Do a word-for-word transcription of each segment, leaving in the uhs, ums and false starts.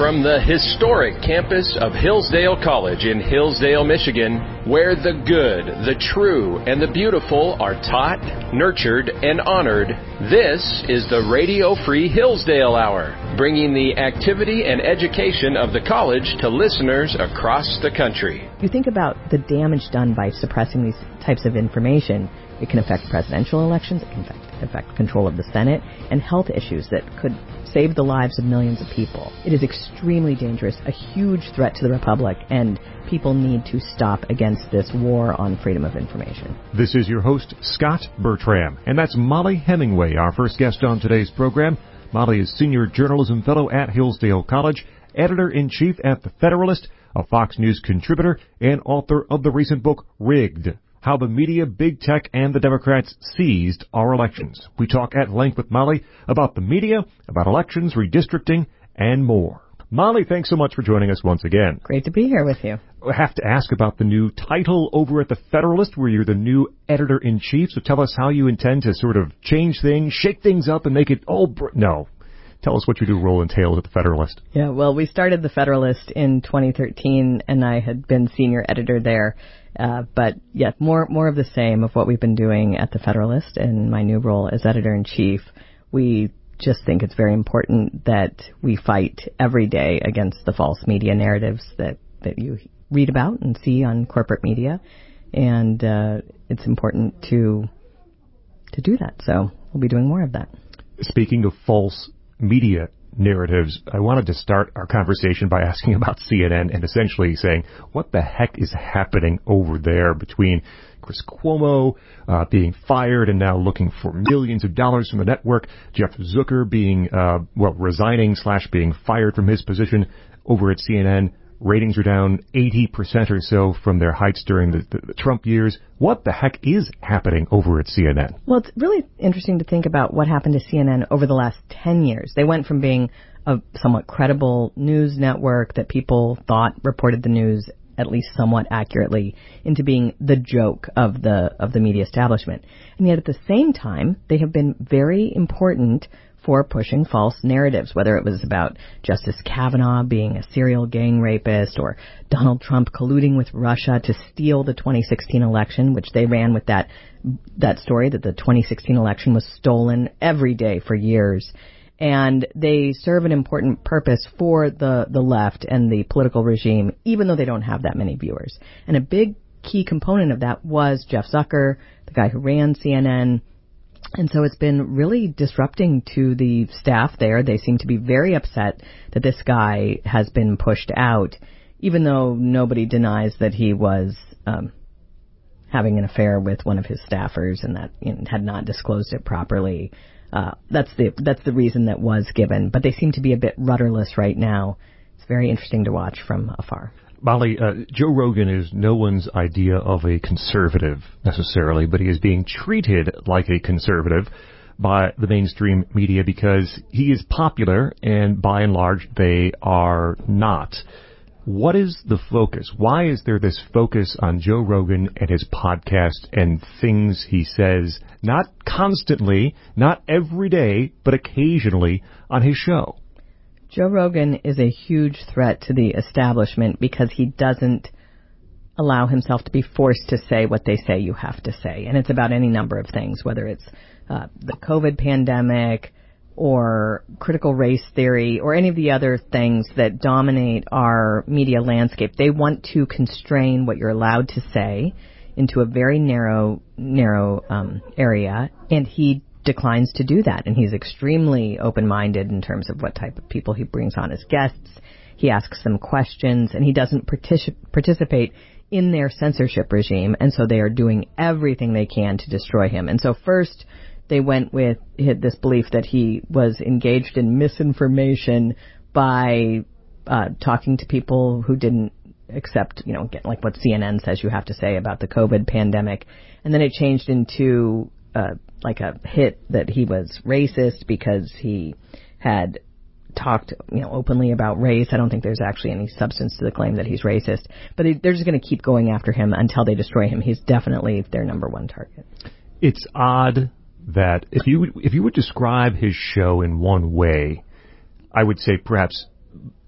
From the historic campus of Hillsdale College in Hillsdale, Michigan, where the good, the true, and the beautiful are taught, nurtured, and honored, this is the Radio Free Hillsdale Hour, bringing the activity and education of the college to listeners across the country. You think about the damage done by suppressing these types of information. It can affect presidential elections, it can affect, affect control of the Senate, and health issues that could save the lives of millions of people. It is extremely dangerous, a huge threat to the Republic, and people need to stop against this war on freedom of information. This is your host, Scott Bertram, and that's Molly Hemingway, our first guest on today's program. Molly is Senior Journalism Fellow at Hillsdale College, Editor-in-Chief at The Federalist, a Fox News contributor, and author of the recent book, Rigged: How the Media, Big Tech, and the Democrats Seized Our Elections. We talk at length with Molly about the media, about elections, redistricting, and more. Molly, thanks so much for joining us once again. Great to be here with you. I have to ask about the new title over at The Federalist, where you're the new editor-in-chief. So tell us how you intend to sort of change things, shake things up, and make it all... Br- no. Tell us what your new role entails at The Federalist. Yeah, well, we started The Federalist in twenty thirteen, and I had been senior editor there. Uh, but, yeah, more more of the same of what we've been doing at The Federalist in my new role as editor-in-chief. We just think it's very important that we fight every day against the false media narratives that, that you read about and see on corporate media. And uh, it's important to to do that. So we'll be doing more of that. Speaking of false media narratives, I wanted to start our conversation by asking about C N N and essentially saying, what the heck is happening over there between Chris Cuomo uh, being fired and now looking for millions of dollars from the network, Jeff Zucker being, uh, well, resigning slash being fired from his position over at C N N. Ratings are down eighty percent or so from their heights during the, the, the Trump years. What the heck is happening over at C N N? Well, it's really interesting to think about what happened to C N N over the last ten years. They went from being a somewhat credible news network that people thought reported the news at least somewhat accurately into being the joke of the of the media establishment. And yet at the same time, they have been very important for pushing false narratives, whether it was about Justice Kavanaugh being a serial gang rapist or Donald Trump colluding with Russia to steal the twenty sixteen election, which they ran with that that story that the twenty sixteen election was stolen every day for years. And they serve an important purpose for the, the left and the political regime, even though they don't have that many viewers. And a big key component of that was Jeff Zucker, the guy who ran C N N. And so it's been really disrupting to the staff there. They seem to be very upset that this guy has been pushed out, even though nobody denies that he was um, having an affair with one of his staffers and that you know, had not disclosed it properly. Uh, that's the that's the reason that was given. But they seem to be a bit rudderless right now. It's very interesting to watch from afar. Molly, uh, Joe Rogan is no one's idea of a conservative necessarily, but he is being treated like a conservative by the mainstream media because he is popular and by and large they are not. What is the focus? Why is there this focus on Joe Rogan and his podcast and things he says, not constantly, not every day, but occasionally on his show? Joe Rogan is a huge threat to the establishment because he doesn't allow himself to be forced to say what they say you have to say. And it's about any number of things, whether it's uh, the COVID pandemic or critical race theory or any of the other things that dominate our media landscape. They want to constrain what you're allowed to say into a very narrow, narrow um, area, and he declines to do that, and he's extremely open-minded in terms of what type of people he brings on as guests. He asks them questions, and he doesn't partic- participate in their censorship regime, and so they are doing everything they can to destroy him. And so first, they went with this belief that he was engaged in misinformation by uh, talking to people who didn't accept, you know, get, like what C N N says you have to say about the COVID pandemic. And then it changed into uh, like a hit that he was racist because he had talked, you know, openly about race. I don't think there's actually any substance to the claim that he's racist, but they, they're just going to keep going after him until they destroy him. He's definitely their number one target. It's odd that if you if you would describe his show in one way, I would say perhaps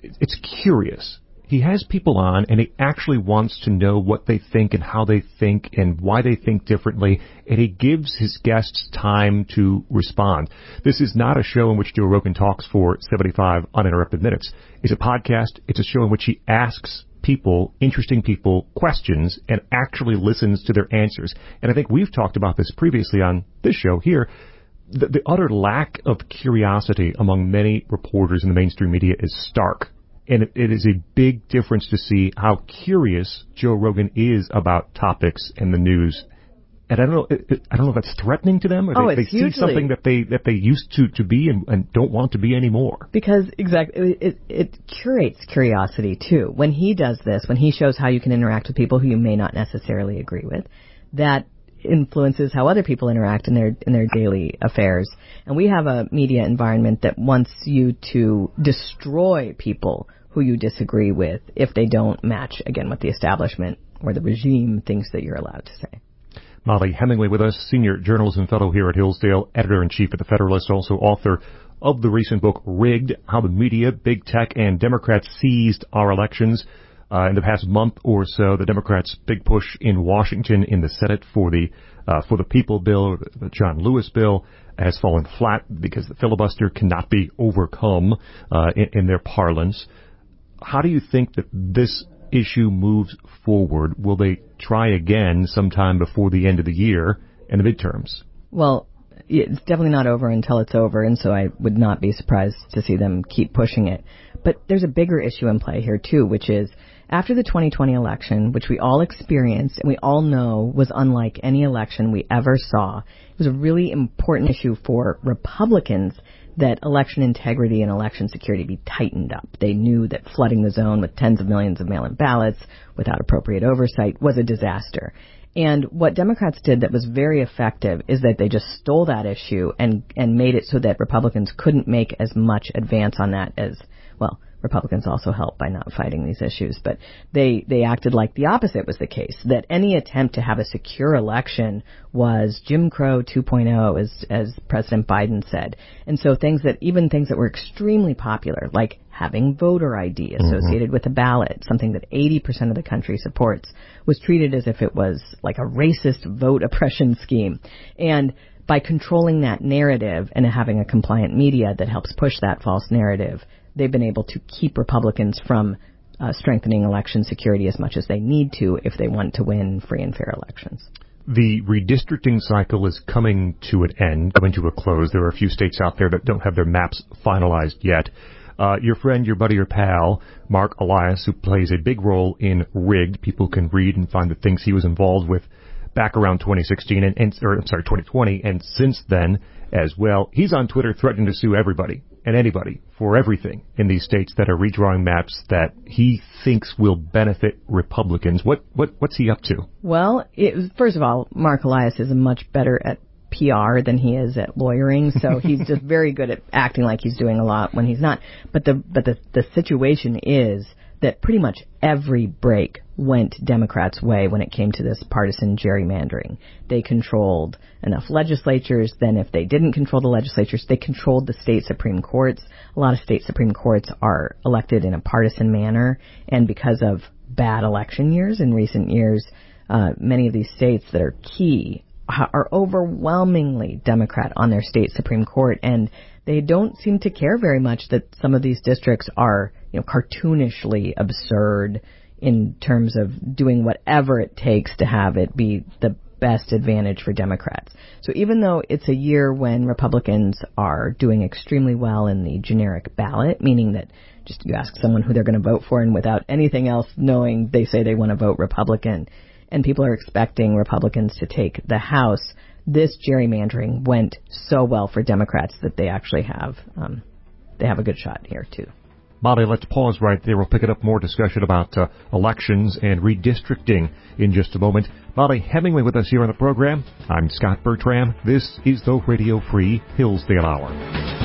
it's curious. He has people on, and he actually wants to know what they think and how they think and why they think differently, and he gives his guests time to respond. This is not a show in which Joe Rogan talks for seventy-five uninterrupted minutes. It's a podcast. It's a show in which he asks people, interesting people, questions and actually listens to their answers. And I think we've talked about this previously on this show here. The, the utter lack of curiosity among many reporters in the mainstream media is stark. And it, it is a big difference to see how curious Joe Rogan is about topics and the news. And I don't know, it, it, I don't know if that's threatening to them, or oh, they, they see something that they that they used to, to be and, and don't want to be anymore. Because exactly, it, it curates curiosity too. When he does this, when he shows how you can interact with people who you may not necessarily agree with, that influences how other people interact in their in their daily affairs. And we have a media environment that wants you to destroy people who you disagree with if they don't match, again, what the establishment or the regime thinks that you're allowed to say. Molly Hemingway with us, senior journalism fellow here at Hillsdale, editor-in-chief at The Federalist, also author of the recent book, Rigged, How the Media, Big Tech, and Democrats Seized Our Elections. Uh, in the past month or so, the Democrats' big push in Washington in the Senate for the uh, for the People bill, the John Lewis bill, has fallen flat because the filibuster cannot be overcome uh, in, in their parlance. How do you think that this issue moves forward? Will they try again sometime before the end of the year and the midterms? Well, it's definitely not over until it's over, and so I would not be surprised to see them keep pushing it. But there's a bigger issue in play here, too, which is after the twenty twenty election, which we all experienced and we all know was unlike any election we ever saw, it was a really important issue for Republicans that election integrity and election security be tightened up. They knew that flooding the zone with tens of millions of mail-in ballots without appropriate oversight was a disaster. And what Democrats did that was very effective is that they just stole that issue and, and made it so that Republicans couldn't make as much advance on that as, well, Republicans also helped by not fighting these issues, but they, they acted like the opposite was the case, that any attempt to have a secure election was Jim Crow two point oh, as, as President Biden said. And so things that, even things that were extremely popular, like having voter I D associated mm-hmm. with a ballot, something that eighty percent of the country supports, was treated as if it was like a racist vote oppression scheme. And by controlling that narrative and having a compliant media that helps push that false narrative, they've been able to keep Republicans from uh, strengthening election security as much as they need to if they want to win free and fair elections. The redistricting cycle is coming to an end, coming to a close. There are a few states out there that don't have their maps finalized yet. Uh, your friend, your buddy, your pal, Mark Elias, who plays a big role in Rigged, people can read and find the things he was involved with back around twenty sixteen, and, and or I'm sorry, twenty twenty, and since then as well. He's on Twitter threatening to sue everybody and anybody for everything in these states that are redrawing maps that he thinks will benefit Republicans. What what what's he up to? Well, it, first of all, Mark Elias is much better at P R than he is at lawyering, so he's just very good at acting like he's doing a lot when he's not. But the but the the situation is that pretty much every break went Democrats' way when it came to this partisan gerrymandering. They controlled enough legislatures. Then if they didn't control the legislatures, they controlled the state Supreme Courts. A lot of state Supreme Courts are elected in a partisan manner, and because of bad election years in recent years, uh, many of these states that are key are overwhelmingly Democrat on their state Supreme Court, and they don't seem to care very much that some of these districts are, you know, cartoonishly absurd in terms of doing whatever it takes to have it be the best advantage for Democrats. So even though it's a year when Republicans are doing extremely well in the generic ballot, meaning that just you ask someone who they're going to vote for and without anything else knowing they say they want to vote Republican, and people are expecting Republicans to take the House, this gerrymandering went so well for Democrats that they actually have um, they have a good shot here, too. Molly, let's pause right there. We'll pick it up more discussion about uh, elections and redistricting in just a moment. Molly Hemingway with us here on the program. I'm Scott Bertram. This is the Radio Free Hillsdale Hour.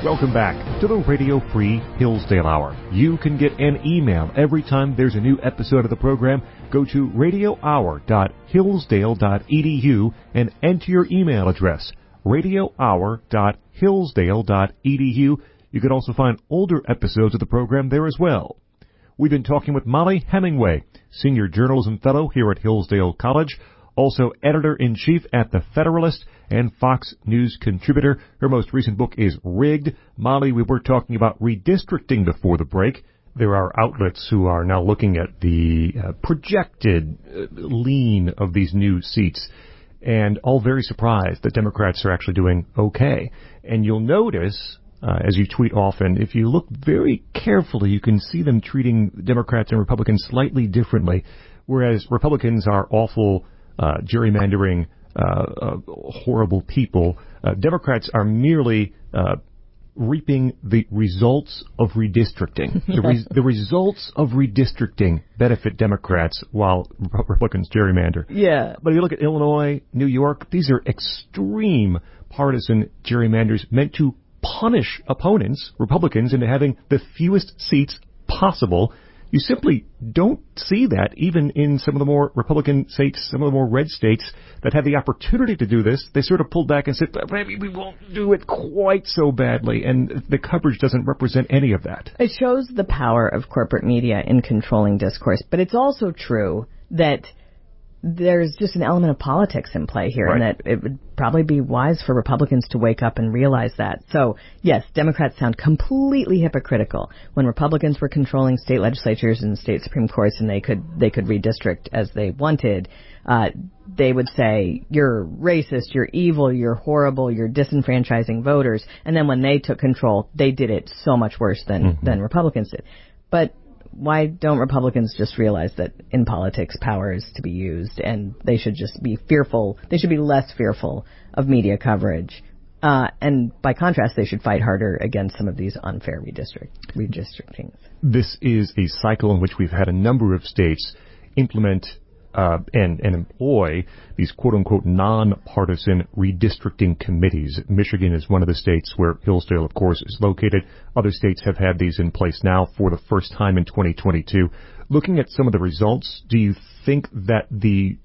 Welcome back to the Radio Free Hillsdale Hour. You can get an email every time there's a new episode of the program. Go to radio hour dot hillsdale dot e d u and enter your email address, radio hour dot hillsdale dot e d u. You can also find older episodes of the program there as well. We've been talking with Mollie Hemingway, Senior Journalism Fellow here at Hillsdale College, also Editor-in-Chief at The Federalist and Fox News contributor. Her most recent book is Rigged. Mollie, we were talking about redistricting before the break. There are outlets who are now looking at the uh, projected uh, lean of these new seats, and all very surprised that Democrats are actually doing okay. And you'll notice, uh, as you tweet often, if you look very carefully, you can see them treating Democrats and Republicans slightly differently, whereas Republicans are awful, uh, gerrymandering, uh, uh, horrible people. Uh, Democrats are merely uh, reaping the results of redistricting. The, re- the results of redistricting benefit Democrats while Republicans gerrymander. Yeah. But if you look at Illinois, New York, these are extreme partisan gerrymanders meant to punish opponents, Republicans, into having the fewest seats possible. You simply don't see that even in some of the more Republican states, some of the more red states that had the opportunity to do this. They sort of pulled back and said, maybe we won't do it quite so badly. And the coverage doesn't represent any of that. It shows the power of corporate media in controlling discourse. But it's also true that there's just an element of politics in play here, right, and that it would probably be wise for Republicans to wake up and realize that. So, yes, Democrats sound completely hypocritical. When Republicans were controlling state legislatures and state Supreme Courts and they could they could redistrict as they wanted, uh, they would say, you're racist, you're evil, you're horrible, you're disenfranchising voters. And then when they took control, they did it so much worse than, mm-hmm. than Republicans did. But why don't Republicans just realize that in politics power is to be used and they should just be fearful, they should be less fearful of media coverage. Uh, and by contrast, they should fight harder against some of these unfair redistrict, redistrictings. This is a cycle in which we've had a number of states implement Uh, and, and employ these quote-unquote non-partisan redistricting committees. Michigan is one of the states where Hillsdale, of course, is located. Other states have had these in place now for the first time in twenty twenty-two. Looking at some of the results, do you think that the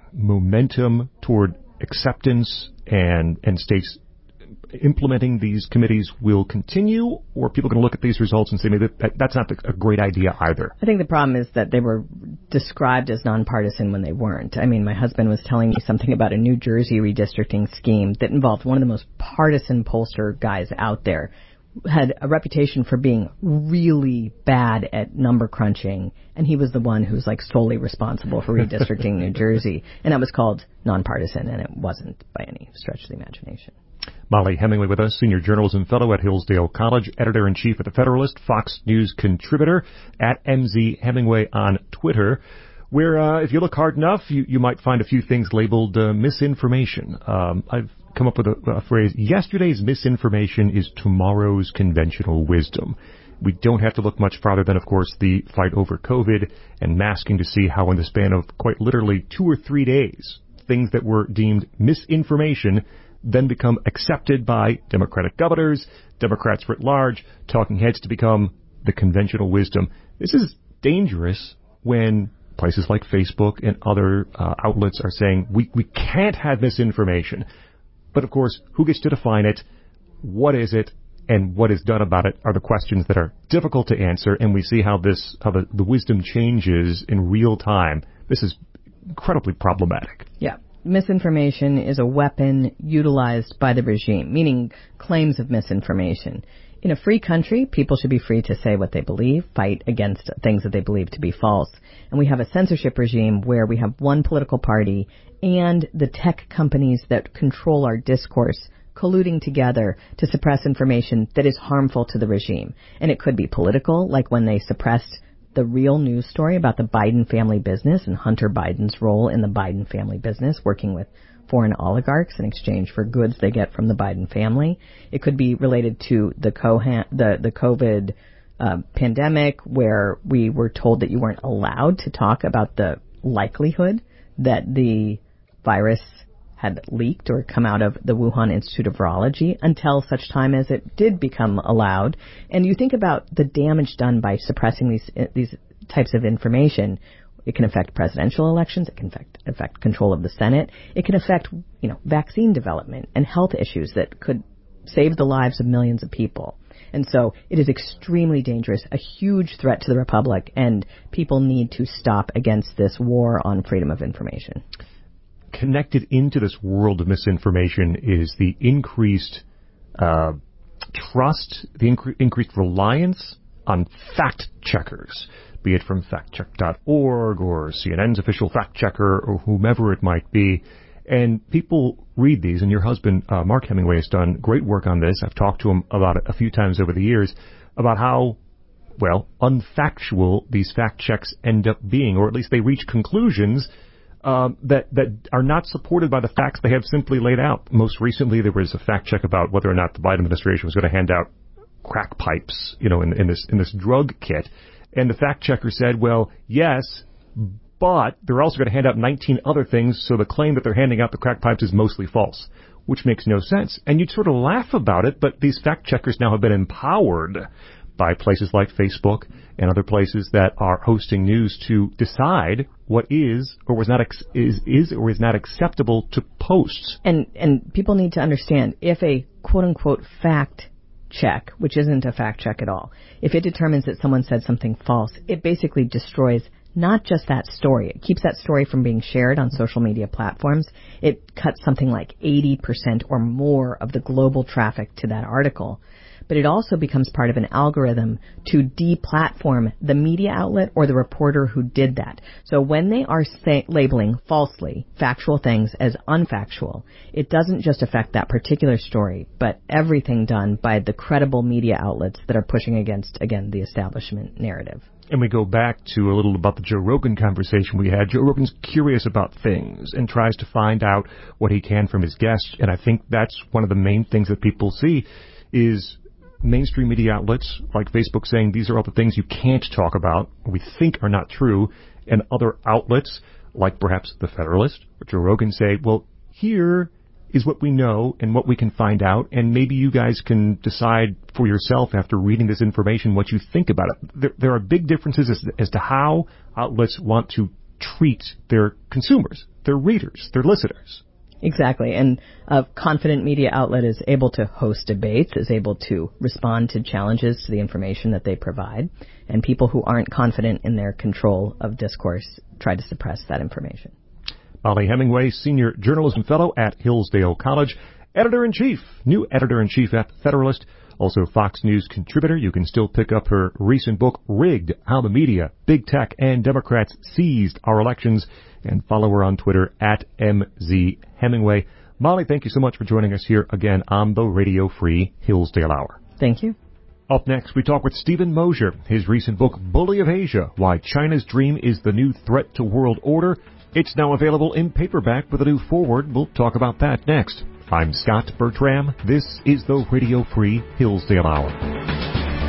momentum toward acceptance and, and states implementing these committees will continue, or are people going to look at these results and say maybe that, that's not a great idea either? I think the problem is that they were described as nonpartisan when they weren't. I mean, my husband was telling me something about a New Jersey redistricting scheme that involved one of the most partisan pollster guys out there, had a reputation for being really bad at number crunching, and he was the one who's like solely responsible for redistricting New Jersey, and that was called nonpartisan, and it wasn't by any stretch of the imagination. Mollie Hemingway with us, Senior Journalism Fellow at Hillsdale College, Editor-in-Chief at The Federalist, Fox News contributor, at M Z Hemingway on Twitter, where uh, if you look hard enough, you, you might find a few things labeled uh, misinformation. Um, I've come up with a, a phrase, yesterday's misinformation is tomorrow's conventional wisdom. We don't have to look much farther than, of course, the fight over COVID and masking to see how in the span of quite literally two or three days, things that were deemed misinformation then become accepted by Democratic governors, Democrats writ large, talking heads to become the conventional wisdom. This is dangerous when places like Facebook and other uh, outlets are saying we, we can't have misinformation. But, of course, who gets to define it? What is it? And what is done about it are the questions that are difficult to answer. And we see how this, how the, the wisdom changes in real time. This is incredibly problematic. Yeah. Misinformation is a weapon utilized by the regime, meaning claims of misinformation. In a free country, people should be free to say what they believe, fight against things that they believe to be false. And we have a censorship regime where we have one political party and the tech companies that control our discourse colluding together to suppress information that is harmful to the regime. And it could be political, like when they suppressed the real news story about the Biden family business and Hunter Biden's role in the Biden family business, working with foreign oligarchs in exchange for goods they get from the Biden family. It could be related to the co- the, the COVID uh, pandemic, where we were told that you weren't allowed to talk about the likelihood that the virus had leaked or come out of the Wuhan Institute of Virology until such time as it did become allowed. And you think about the damage done by suppressing these these types of information. It can affect presidential elections. It can affect, affect control of the Senate. It can affect, you know, vaccine development and health issues that could save the lives of millions of people. And so it is extremely dangerous, a huge threat to the Republic, and people need to stop against this war on freedom of information. Connected into this world of misinformation is the increased uh, trust, the incre- increased reliance on fact checkers, be it from fact check dot org or C N N's official fact checker or whomever it might be. And people read these, and your husband, uh, Mark Hemingway, has done great work on this. I've talked to him about it a few times over the years, about how, well, unfactual these fact checks end up being, or at least they reach conclusions uh, that, that are not supported by the facts they have simply laid out. Most recently, there was a fact check about whether or not the Biden administration was going to hand out crack pipes, you know, in, in this in this drug kit. And the fact checker said, well, yes, but they're also going to hand out nineteen other things, so the claim that they're handing out the crack pipes is mostly false, which makes no sense. And you'd sort of laugh about it, but these fact checkers now have been empowered by places like Facebook and other places that are hosting news to decide what is or was not ex- is is or is not acceptable to post. And and people need to understand, if a quote unquote fact check, which isn't a fact check at all, if it determines that someone said something false, it basically destroys not just that story. It keeps that story from being shared on social media platforms. It cuts something like eighty percent or more of the global traffic to that article. But it also becomes part of an algorithm to deplatform the media outlet or the reporter who did that. So when they are say, labeling falsely factual things as unfactual, it doesn't just affect that particular story, but everything done by the credible media outlets that are pushing against, again, the establishment narrative. And we go back to a little about the Joe Rogan conversation we had. Joe Rogan's curious about things and tries to find out what he can from his guests. And I think that's one of the main things that people see is mainstream media outlets like Facebook saying these are all the things you can't talk about, or we think are not true, and other outlets like perhaps The Federalist or Joe Rogan say, well, here is what we know and what we can find out, and maybe you guys can decide for yourself after reading this information what you think about it. There, there are big differences as, as to how outlets want to treat their consumers, their readers, their listeners. Exactly. And a confident media outlet is able to host debates, is able to respond to challenges to the information that they provide. And people who aren't confident in their control of discourse try to suppress that information. Mollie Hemingway, Senior Journalism Fellow at Hillsdale College, Editor-in-Chief, new Editor-in-Chief at The Federalist, also Fox News contributor. You can still pick up her recent book, Rigged, How the Media, Big Tech, and Democrats Seized Our Elections, and follow her on Twitter at M Z Hemingway. Mollie, thank you so much for joining us here again on the Radio Free Hillsdale Hour. Thank you. Up next, we talk with Stephen Mosier. His recent book, Bully of Asia, Why China's Dream is the New Threat to World Order. It's now available in paperback with a new foreword. We'll talk about that next. I'm Scott Bertram. This is the Radio Free Hillsdale Hour.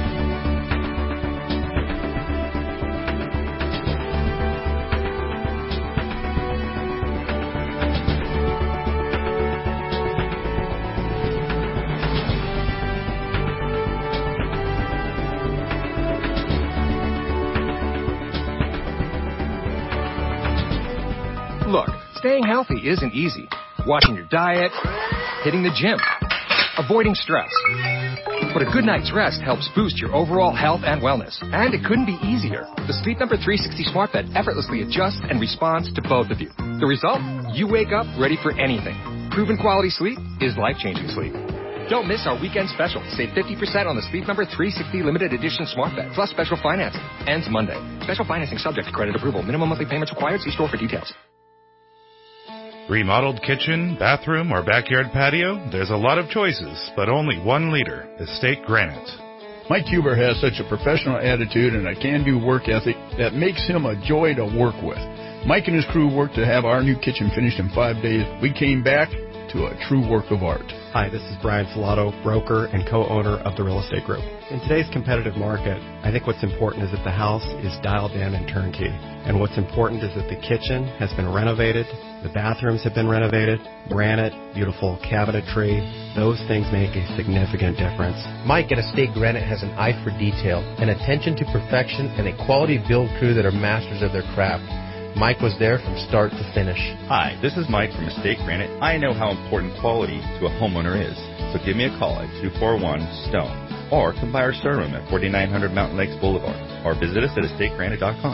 Look, staying healthy isn't easy. Watching your diet, hitting the gym, avoiding stress. But a good night's rest helps boost your overall health and wellness. And it couldn't be easier. The Sleep Number three sixty Smart Bed effortlessly adjusts and responds to both of you. The result? You wake up ready for anything. Proven quality sleep is life-changing sleep. Don't miss our weekend special. Save fifty percent on the Sleep Number three sixty Limited Edition Smart Bed, plus special financing. Ends Monday. Special financing subject to credit approval. Minimum monthly payments required. See store for details. Remodeled kitchen, bathroom, or backyard patio? There's a lot of choices, but only one leader, Estate Granite. Mike Huber has such a professional attitude and a can-do work ethic that makes him a joy to work with. Mike and his crew worked to have our new kitchen finished in five days. We came back to a true work of art. Hi, this is Brian Filato, broker and co-owner of the Real Estate Group. In today's competitive market, I think what's important is that the house is dialed in and turnkey. And what's important is that the kitchen has been renovated, the bathrooms have been renovated, granite, beautiful cabinetry. Those things make a significant difference. Mike at Estate Granite has an eye for detail, an attention to perfection, and a quality build crew that are masters of their craft. Mike was there from start to finish. Hi, this is Mike from Estate Granite. I know how important quality to a homeowner is. So give me a call at two four one STONE or come by our showroom at forty-nine hundred Mountain Lakes Boulevard or visit us at estate granite dot com.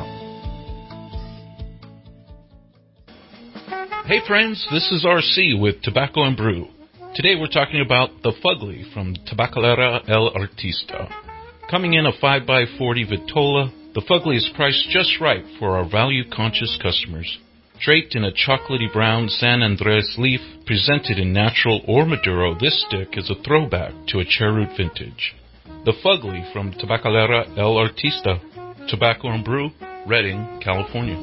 Hey friends, this is R C with Tobacco and Brew. Today we're talking about the Fugly from Tabacalera El Artista. Coming in a five by forty Vitola, the Fugly is priced just right for our value-conscious customers. Draped in a chocolatey brown San Andres leaf, presented in natural or Maduro, this stick is a throwback to a Cherut vintage. The Fugly from Tabacalera El Artista, Tobacco and Brew, Redding, California.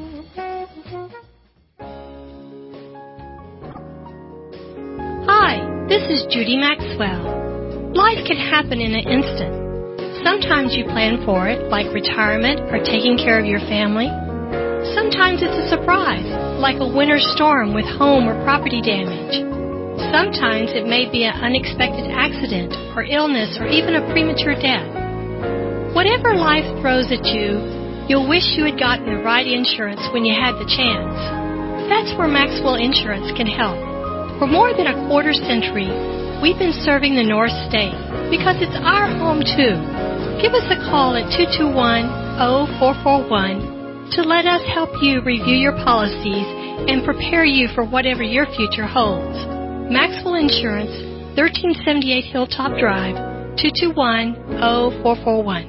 Hi, this is Judy Maxwell. Life can happen in an instant. Sometimes you plan for it, like retirement or taking care of your family. Sometimes it's a surprise, like a winter storm with home or property damage. Sometimes it may be an unexpected accident or illness or even a premature death. Whatever life throws at you, you'll wish you had gotten the right insurance when you had the chance. That's where Maxwell Insurance can help. For more than a quarter century, we've been serving the North State because it's our home too. Give us a call at two two one, zero four four one to let us help you review your policies and prepare you for whatever your future holds. Maxwell Insurance, thirteen seventy-eight Hilltop Drive, two two one, zero four four one.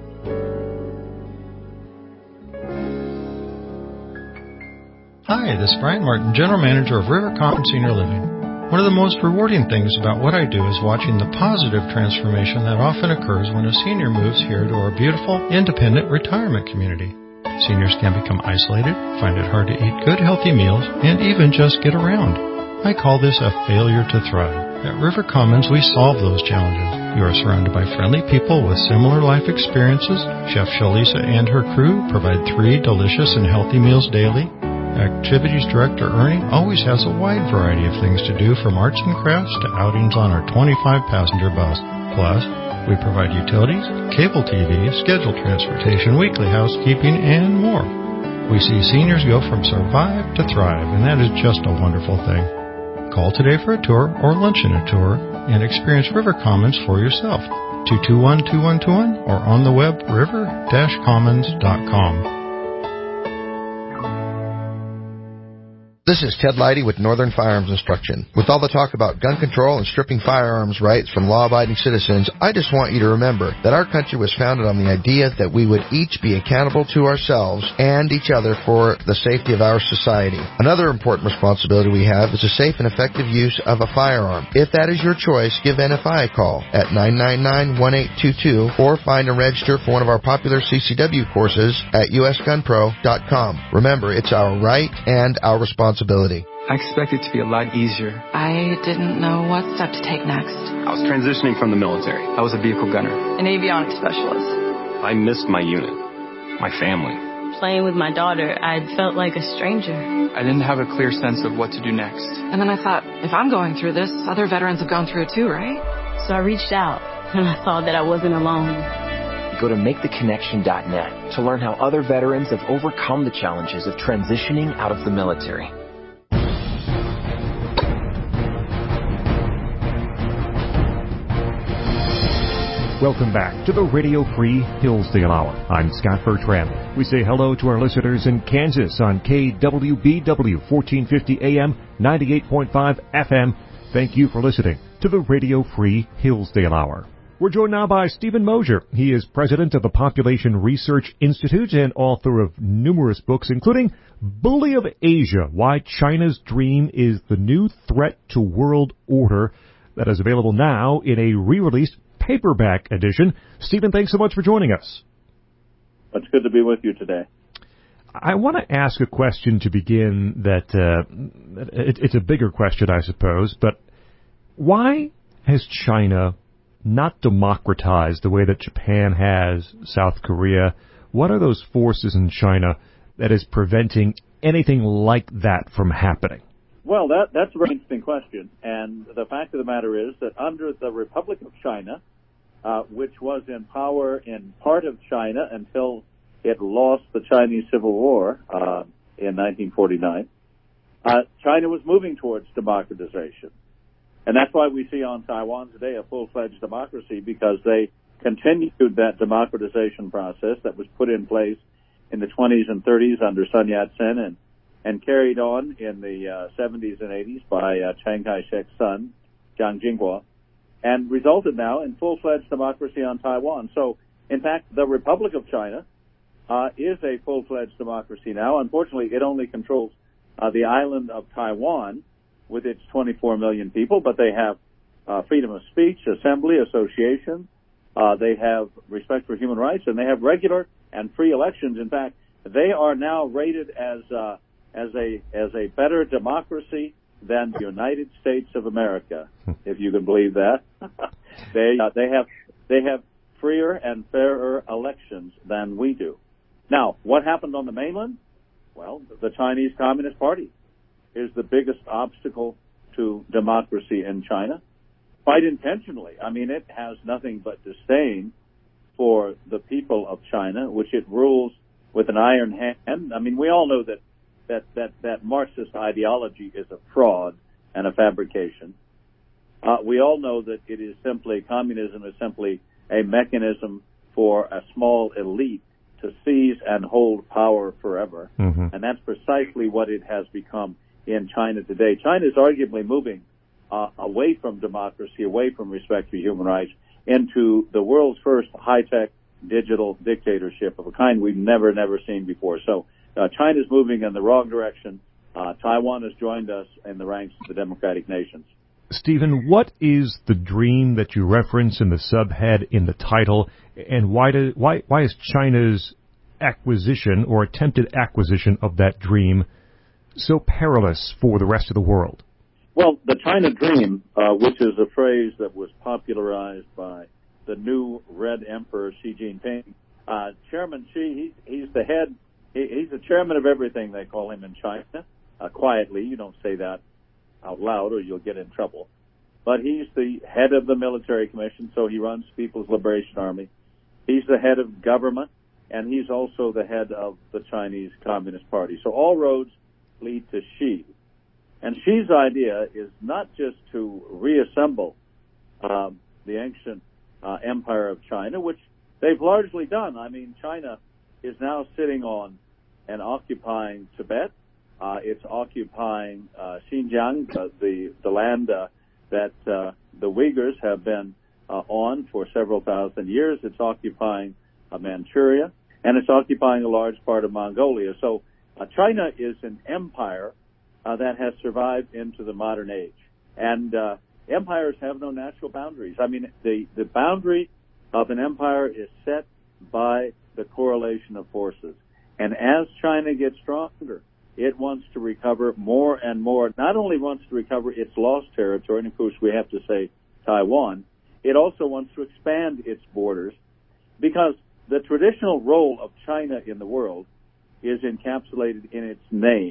Hi, this is Brian Martin, General Manager of River Common Senior Living. One of the most rewarding things about what I do is watching the positive transformation that often occurs when a senior moves here to our beautiful, independent retirement community. Seniors can become isolated, find it hard to eat good, healthy meals, and even just get around. I call this a failure to thrive. At River Commons, we solve those challenges. You are surrounded by friendly people with similar life experiences. Chef Shalisa and her crew provide three delicious and healthy meals daily. Activities Director Ernie always has a wide variety of things to do, from arts and crafts to outings on our twenty-five passenger bus. Plus, we provide utilities, cable T V, scheduled transportation, weekly housekeeping, and more. We see seniors go from survive to thrive, and that is just a wonderful thing. Call today for a tour or lunch and a tour and experience River Commons for yourself. two two one, two one two one or on the web river dash commons dot com. This is Ted Leidy with Northern Firearms Instruction. With all the talk about gun control and stripping firearms rights from law-abiding citizens, I just want you to remember that our country was founded on the idea that we would each be accountable to ourselves and each other for the safety of our society. Another important responsibility we have is the safe and effective use of a firearm. If that is your choice, give N F I a call at nine nine nine, one eight two two or find and register for one of our popular C C W courses at U S gun pro dot com. Remember, it's our right and our responsibility. I expected it to be a lot easier. I didn't know what step to take next. I was transitioning from the military. I was a vehicle gunner. An avionics specialist. I missed my unit, my family. Playing with my daughter, I felt like a stranger. I didn't have a clear sense of what to do next. And then I thought, if I'm going through this, other veterans have gone through it too, right? So I reached out, and I saw that I wasn't alone. Go to make the connection dot net to learn how other veterans have overcome the challenges of transitioning out of the military. Welcome back to the Radio Free Hillsdale Hour. I'm Scott Bertram. We say hello to our listeners in Kansas on K W B W fourteen fifty A M, ninety-eight point five F M. Thank you for listening to the Radio Free Hillsdale Hour. We're joined now by Stephen Mosier. He is president of the Population Research Institute and author of numerous books, including Bully of Asia, Why China's Dream is the New Threat to World Order. That is available now in a re-released paperback edition. Stephen, thanks so much for joining us. It's good to be with you today. I want to ask a question to begin that uh, it, it's a bigger question, I suppose, but why has China not democratized the way that Japan has South Korea? What are those forces in China that is preventing anything like that from happening? Well, that, that's a very interesting question. And the fact of the matter is that under the Republic of China, uh, which was in power in part of China until it lost the Chinese Civil War uh, in nineteen forty-nine, uh, China was moving towards democratization. And that's why we see on Taiwan today a full-fledged democracy, because they continued that democratization process that was put in place in the twenties and thirties under Sun Yat-sen and, and carried on in the uh, seventies and eighties by uh, Chiang Kai-shek's son, Jiang Jingguo, and resulted now in full-fledged democracy on Taiwan. So, in fact, the Republic of China uh, is a full-fledged democracy now. Unfortunately, it only controls uh, the island of Taiwan with its twenty-four million people, but they have uh, freedom of speech, assembly, association. Uh, they have respect for human rights, and they have regular and free elections. In fact, they are now rated as uh, as a as a better democracy than the United States of America, if you can believe that. they uh, they have they have freer and fairer elections than we do. Now, what happened on the mainland? Well, the Chinese Communist Party is the biggest obstacle to democracy in China, quite intentionally. I mean, it has nothing but disdain for the people of China, which it rules with an iron hand. I mean, we all know that that that, that Marxist ideology is a fraud and a fabrication. Uh, we all know that it is simply, communism is simply a mechanism for a small elite to seize and hold power forever. Mm-hmm. And that's precisely what it has become in China today. China is arguably moving uh, away from democracy, away from respect for human rights, into the world's first high-tech digital dictatorship of a kind we've never, never seen before. So uh, China's moving in the wrong direction. Uh, Taiwan has joined us in the ranks of the democratic nations. Stephen, what is the dream that you reference in the subhead in the title, and why do, why why is China's acquisition or attempted acquisition of that dream so perilous for the rest of the world? Well, the China Dream, uh, which is a phrase that was popularized by the new Red Emperor Xi Jinping, uh, Chairman Xi, he, he's the head, he, he's the chairman of everything, they call him in China. Uh, quietly, you don't say that out loud or you'll get in trouble. But he's the head of the military commission, so he runs People's Liberation Army. He's the head of government, and he's also the head of the Chinese Communist Party. So all roads lead to Xi. And Xi's idea is not just to reassemble um, the ancient uh, empire of China, which they've largely done. I mean, China is now sitting on and occupying Tibet. Uh, it's occupying uh, Xinjiang, uh, the the land uh, that uh, the Uyghurs have been uh, on for several thousand years. It's occupying uh, Manchuria, and it's occupying a large part of Mongolia. So uh, China is an empire uh, that has survived into the modern age. And uh, empires have no natural boundaries. I mean, the, the boundary of an empire is set by the correlation of forces. And as China gets stronger, it wants to recover more and more. Not only wants to recover its lost territory, and of course we have to say Taiwan, it also wants to expand its borders, because the traditional role of China in the world is encapsulated in its name.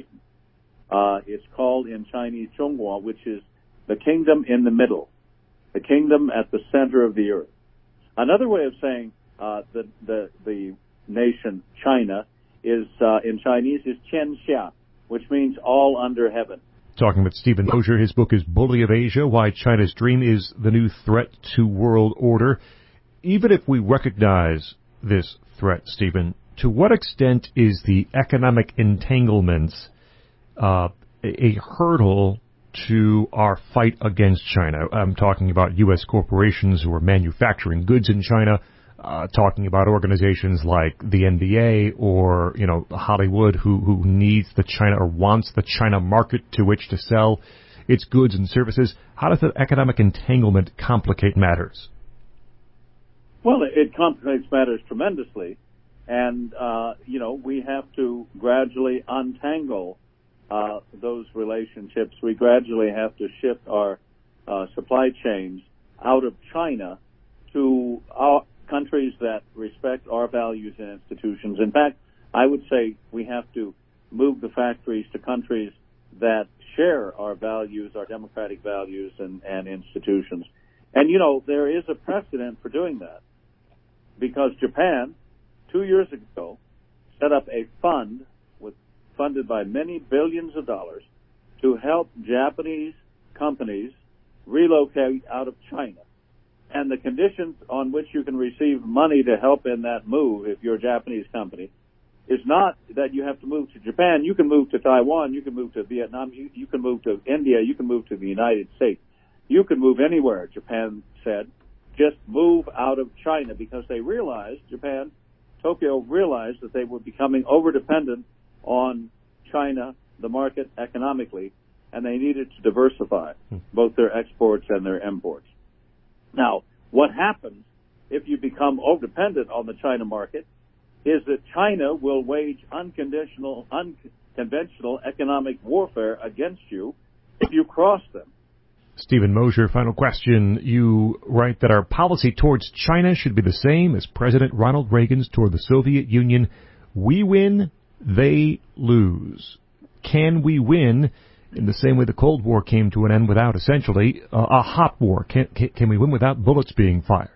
Uh, it's called in Chinese Zhonghua, which is the kingdom in the middle, the kingdom at the center of the earth. Another way of saying uh, the, the the nation China is uh, in Chinese is Qianxia, which means all under heaven. Talking with Stephen Mosher, his book is Bully of Asia, Why China's Dream is the New Threat to World Order. Even if we recognize this threat, Stephen, to what extent is the economic entanglements uh, a hurdle to our fight against China? I'm talking about U S corporations who are manufacturing goods in China, uh, talking about organizations like the N B A or, you know, Hollywood who, who needs the China or wants the China market to which to sell its goods and services. How does the economic entanglement complicate matters? Well, it complicates matters tremendously. And, uh, you know, we have to gradually untangle uh, those relationships. We gradually have to shift our uh, supply chains out of China to our countries that respect our values and institutions. In fact, I would say we have to move the factories to countries that share our values, our democratic values and, and institutions. And, you know, there is a precedent for doing that because Japan, two years ago, set up a fund with, funded by many billions of dollars to help Japanese companies relocate out of China. And the conditions on which you can receive money to help in that move, if you're a Japanese company, is not that you have to move to Japan. You can move to Taiwan. You can move to Vietnam. You, you can move to India. You can move to the United States. You can move anywhere, Japan said. Just move out of China because they realized, Japan, Tokyo realized that they were becoming over-dependent on China, the market economically, and they needed to diversify both their exports and their imports. Now, what happens if you become over-dependent on the China market is that China will wage unconditional, unconventional economic warfare against you if you cross them. Stephen Mosher, final question. You write that our policy towards China should be the same as President Ronald Reagan's toward the Soviet Union. We win, they lose. Can we win in the same way the Cold War came to an end without, essentially, uh, a hot war? Can, can, can we win without bullets being fired?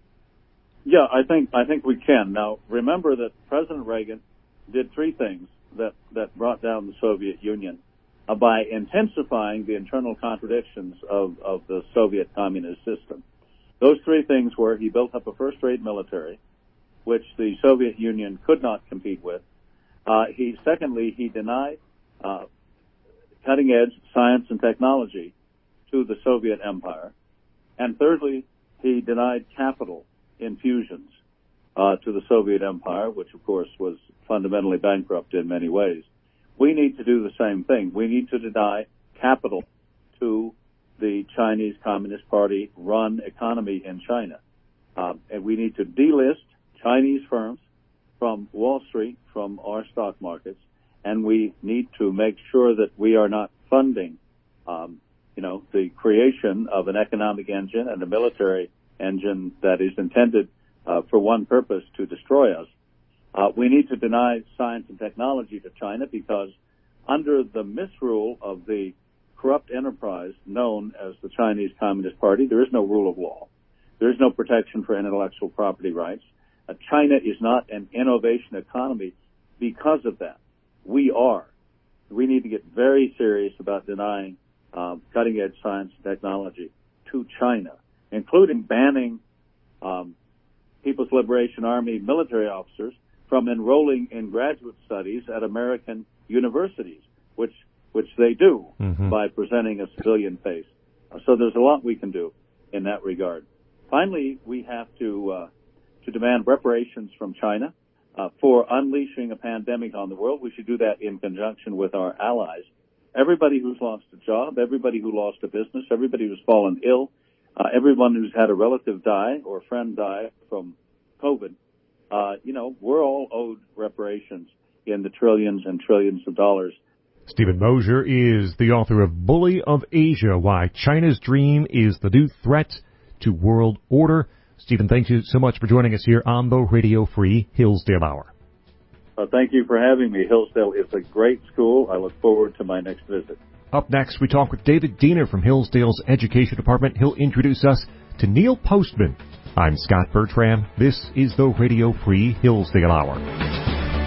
Yeah, I think I think we can. Now, remember that President Reagan did three things that, that brought down the Soviet Union uh, by intensifying the internal contradictions of, of the Soviet communist system. Those three things were he built up a first-rate military, which the Soviet Union could not compete with. Uh, he secondly, he denied uh, cutting-edge science and technology to the Soviet Empire. And thirdly, he denied capital infusions uh, to the Soviet Empire, which, of course, was fundamentally bankrupt in many ways. We need to do the same thing. We need to deny capital to the Chinese Communist Party-run economy in China. Uh, and we need to delist Chinese firms from Wall Street, from our stock markets, and we need to make sure that we are not funding, um, you know, the creation of an economic engine and a military engine that is intended uh, for one purpose, to destroy us. Uh, we need to deny science and technology to China because under the misrule of the corrupt enterprise known as the Chinese Communist Party, there is no rule of law. There is no protection for intellectual property rights. Uh, China is not an innovation economy because of that. We are. We need to get very serious about denying um, cutting-edge science and technology to China, including banning um, People's Liberation Army military officers from enrolling in graduate studies at American universities, which which they do mm-hmm. by presenting a civilian face. Uh, so there's a lot we can do in that regard. Finally, we have to uh, to demand reparations from China uh, for unleashing a pandemic on the world. We should do that in conjunction with our allies. Everybody who's lost a job, everybody who lost a business, everybody who's fallen ill, uh, everyone who's had a relative die or a friend die from COVID, uh, you know, we're all owed reparations in the trillions and trillions of dollars. Stephen Mosher is the author of Bully of Asia, Why China's Dream is the New Threat to World Order. Stephen, thank you so much for joining us here on the Radio Free Hillsdale Hour. Uh, thank you for having me. Hillsdale is a great school. I look forward to my next visit. Up next, we talk with David Diener from Hillsdale's Education Department. He'll introduce us to Neil Postman. I'm Scott Bertram. This is the Radio Free Hillsdale Hour.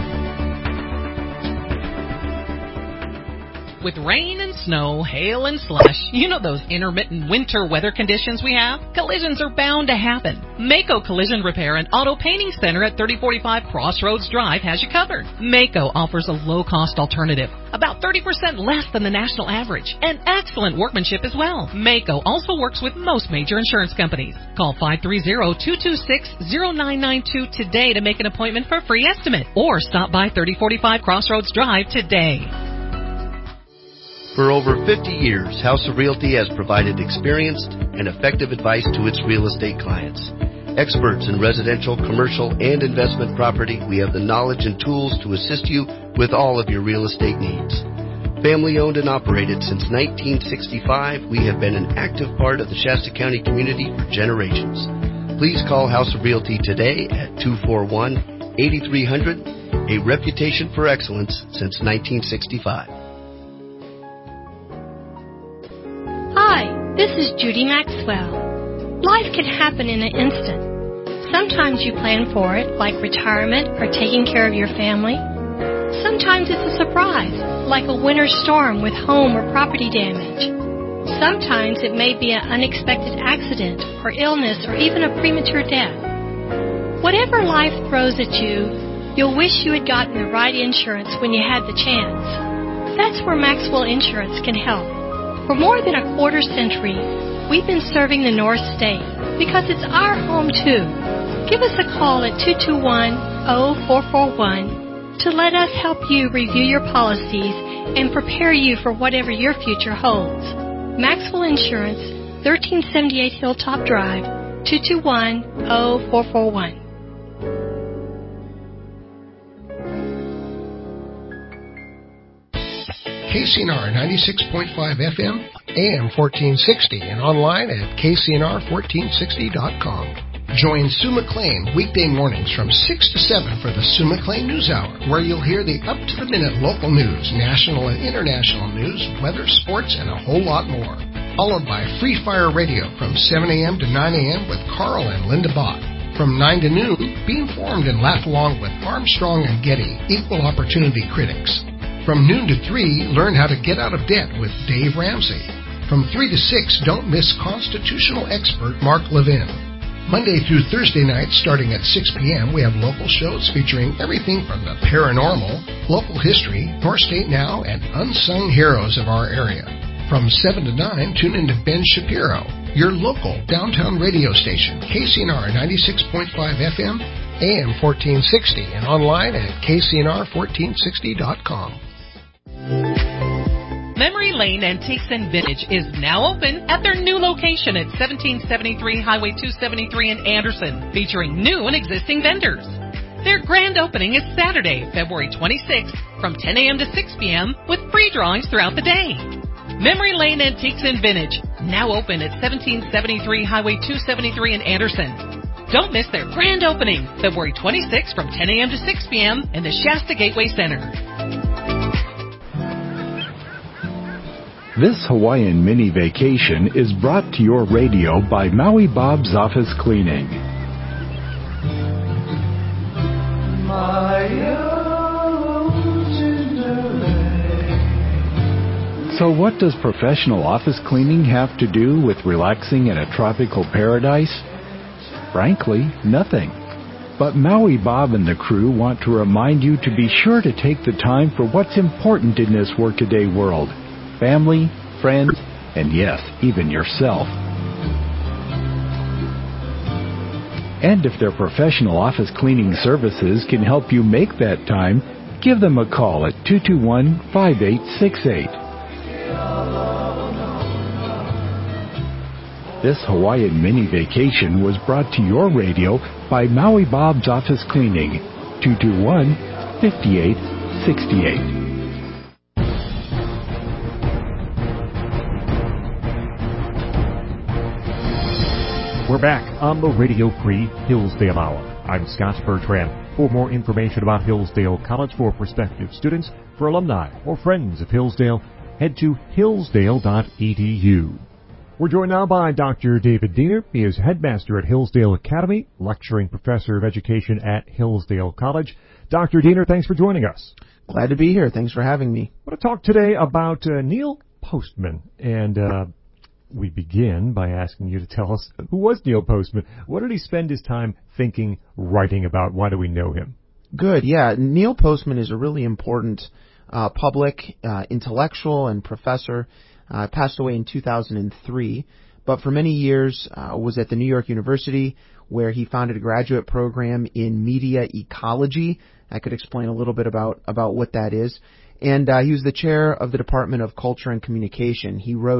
With rain and snow, hail and slush, you know those intermittent winter weather conditions we have? Collisions are bound to happen. Mako Collision Repair and Auto Painting Center at thirty forty-five Crossroads Drive has you covered. Mako offers a low-cost alternative, about thirty percent less than the national average, and excellent workmanship as well. Mako also works with most major insurance companies. Call five three zero, two two six, zero nine nine two today to make an appointment for a free estimate, or stop by thirty forty-five Crossroads Drive today. For over fifty years, House of Realty has provided experienced and effective advice to its real estate clients. Experts in residential, commercial, and investment property, we have the knowledge and tools to assist you with all of your real estate needs. Family owned and operated since nineteen sixty-five, we have been an active part of the Shasta County community for generations. Please call House of Realty today at two four one, eight three zero zero, a reputation for excellence since nineteen sixty-five. Hi, this is Judy Maxwell. Life can happen in an instant. Sometimes you plan for it, like retirement or taking care of your family. Sometimes it's a surprise, like a winter storm with home or property damage. Sometimes it may be an unexpected accident or illness or even a premature death. Whatever life throws at you, you'll wish you had gotten the right insurance when you had the chance. That's where Maxwell Insurance can help. For more than a quarter century, we've been serving the North State because it's our home too. Give us a call at two two one, zero four four one to let us help you review your policies and prepare you for whatever your future holds. Maxwell Insurance, thirteen seventy-eight Hilltop Drive, two two one, zero four four one. K C N R ninety-six point five F M, A M fourteen sixty, and online at K C N R fourteen sixty dot com. Join Sue McLean weekday mornings from six to seven for the Sue McLean News Hour, where you'll hear the up-to-the-minute local news, national and international news, weather, sports, and a whole lot more. Followed by Free Fire Radio from seven a.m. to nine a.m. with Carl and Linda Bott. From nine to noon, be informed and laugh along with Armstrong and Getty, equal opportunity critics. From noon to three, learn how to get out of debt with Dave Ramsey. From three to six, don't miss constitutional expert Mark Levin. Monday through Thursday nights, starting at six p.m., we have local shows featuring everything from the paranormal, local history, North State Now, and unsung heroes of our area. From seven to nine, tune in to Ben Shapiro, your local downtown radio station, K C N R ninety-six point five F M, A M fourteen sixty, and online at K C N R fourteen sixty dot com. Memory Lane Antiques and Vintage is now open at their new location at seventeen seventy-three Highway two seventy-three in Anderson, featuring new and existing vendors. Their grand opening is Saturday, February twenty-sixth from ten a.m. to six p.m. with free drawings throughout the day. Memory Lane Antiques and Vintage, now open at seventeen seventy-three Highway two seventy-three in Anderson. Don't miss their grand opening, February twenty-sixth from ten a.m. to six p.m. in the Shasta Gateway Center. This Hawaiian mini vacation is brought to your radio by Maui Bob's Office Cleaning. So what does professional office cleaning have to do with relaxing in a tropical paradise? Frankly, nothing. But Maui Bob and the crew want to remind you to be sure to take the time for what's important in this workaday world. Family, friends, and yes, even yourself. And if their professional office cleaning services can help you make that time, give them a call at two two one, five eight six eight. This Hawaiian mini vacation was brought to your radio by Maui Bob's Office Cleaning, two two one, five eight six eight. We're back on the Radio Free Hillsdale Hour. I'm Scott Bertrand. For more information about Hillsdale College for prospective students, for alumni, or friends of Hillsdale, head to hillsdale dot e d u. We're joined now by Doctor David Diener. He is headmaster at Hillsdale Academy, lecturing professor of education at Hillsdale College. Doctor Diener, thanks for joining us. Glad to be here. Thanks for having me. I want to talk today about uh, Neil Postman, and uh, we begin by asking you to tell us, who was Neil Postman? What did he spend his time thinking, writing about? Why do we know him? Good, yeah. Neil Postman is a really important uh, public uh, intellectual and professor. Uh, passed away in two thousand three, but for many years uh, was at the New York University, where he founded a graduate program in media ecology. I could explain a little bit about, about what that is. And uh, he was the chair of the Department of Culture and Communication. He wrote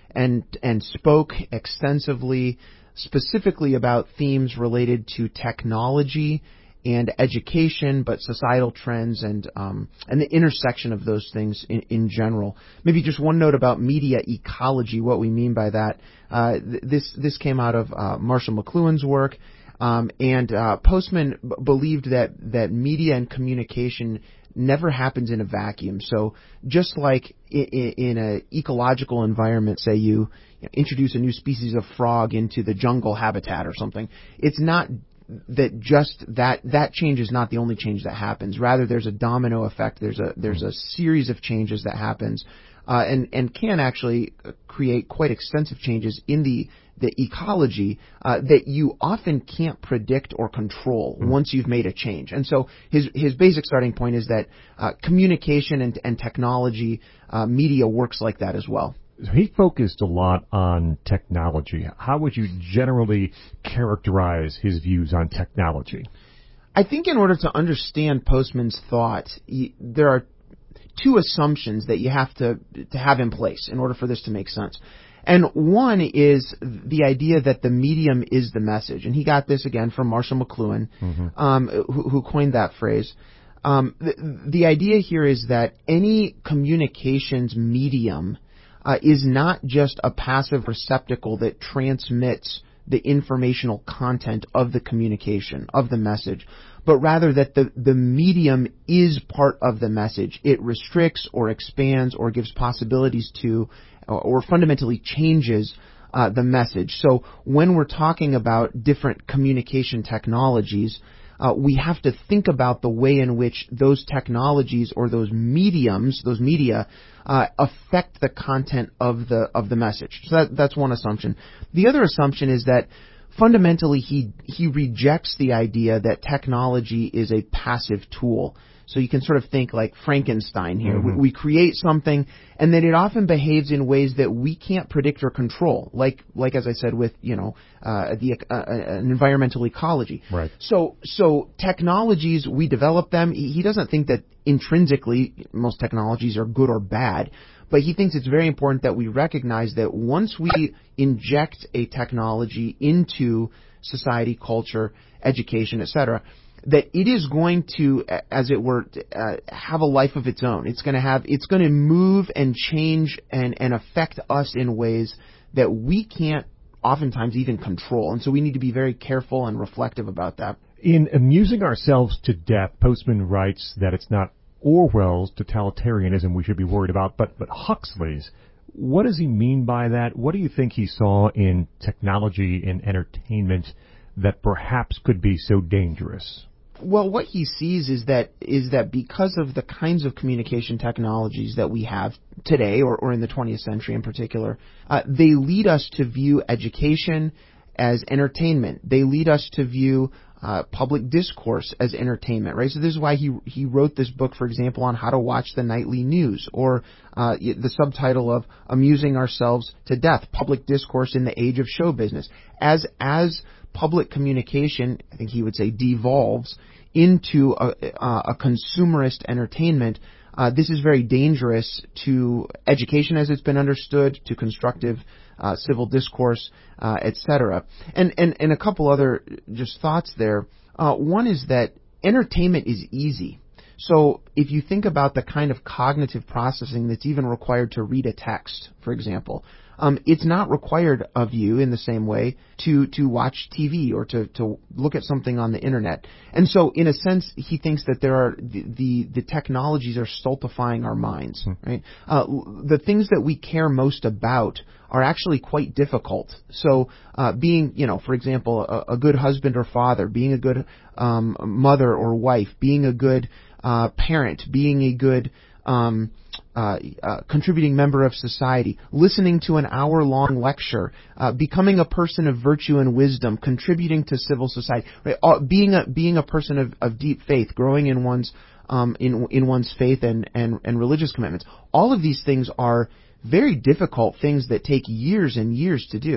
and and spoke extensively, specifically about themes related to technology and education, but societal trends and um, and the intersection of those things in, in general. Maybe just one note about media ecology, what we mean by that. Uh, th- this this came out of uh, Marshall McLuhan's work, um, and uh, Postman b- believed that that media and communication never happens in a vacuum. So just like in, in an ecological environment, say you, you know, introduce a new species of frog into the jungle habitat or something, it's not that just that that change is not the only change that happens. Rather, there's a domino effect. There's a there's a series of changes that happens, uh, and and can actually create quite extensive changes in the the ecology uh, that you often can't predict or control mm. once you've made a change. And so his his basic starting point is that uh, communication and and technology, uh, media works like that as well. He focused a lot on technology. How would you generally characterize his views on technology? I think in order to understand Postman's thought, you, there are two assumptions that you have to to have in place in order for this to make sense. And one is the idea that the medium is the message. And he got this again from Marshall McLuhan, mm-hmm. um, who, who coined that phrase. Um, the, the idea here is that any communications medium Uh, is not just a passive receptacle that transmits the informational content of the communication, of the message, but rather that the, the medium is part of the message. It restricts or expands or gives possibilities to or, or fundamentally changes uh, the message. So when we're talking about different communication technologies, Uh, we have to think about the way in which those technologies or those mediums, those media, uh, affect the content of the of the message. So that, that's one assumption. The other assumption is that fundamentally he he rejects the idea that technology is a passive tool. So you can sort of think like Frankenstein here. Mm-hmm. We, we create something, and then it often behaves in ways that we can't predict or control. Like, like as I said, with you know uh, the uh, uh, environmental ecology. Right. So, so technologies, we develop them. He, he doesn't think that intrinsically most technologies are good or bad, but he thinks it's very important that we recognize that once we inject a technology into society, culture, education, et cetera, that it is going to, as it were, uh, have a life of its own. It's going to have, it's going to move and change and, and affect us in ways that we can't oftentimes even control. And so we need to be very careful and reflective about that. In Amusing Ourselves to Death, Postman writes that it's not Orwell's totalitarianism we should be worried about, but, but Huxley's. What does he mean by that? What do you think he saw in technology and entertainment that perhaps could be so dangerous? Well, what he sees is that is that because of the kinds of communication technologies that we have today, or, or in the twentieth century in particular, uh, they lead us to view education as entertainment. They lead us to view uh, public discourse as entertainment, right? So this is why he he wrote this book, for example, on how to watch the nightly news, or uh, the subtitle of Amusing Ourselves to Death, Public Discourse in the Age of Show Business. As as public communication, I think he would say, devolves into a, a, a consumerist entertainment, uh, this is very dangerous to education as it's been understood, to constructive uh, civil discourse, uh, et cetera. And, and, and a couple other just thoughts there. Uh, one is that entertainment is easy. So if you think about the kind of cognitive processing that's even required to read a text, for example, um, it's not required of you in the same way to, to watch T V or to, to look at something on the internet. And so in a sense, he thinks that there are the, the, the technologies are stultifying our minds, right? Uh, the things that we care most about are actually quite difficult. So uh, being, you know, for example, a, a good husband or father, being a good um, mother or wife, being a good uh, parent, being a good um, uh, uh, contributing member of society, listening to an hour-long lecture, uh, becoming a person of virtue and wisdom, contributing to civil society, right? Uh, being a being a person of, of deep faith, growing in one's um, in in one's faith and, and, and religious commitments. All of these things are very difficult things that take years and years to do.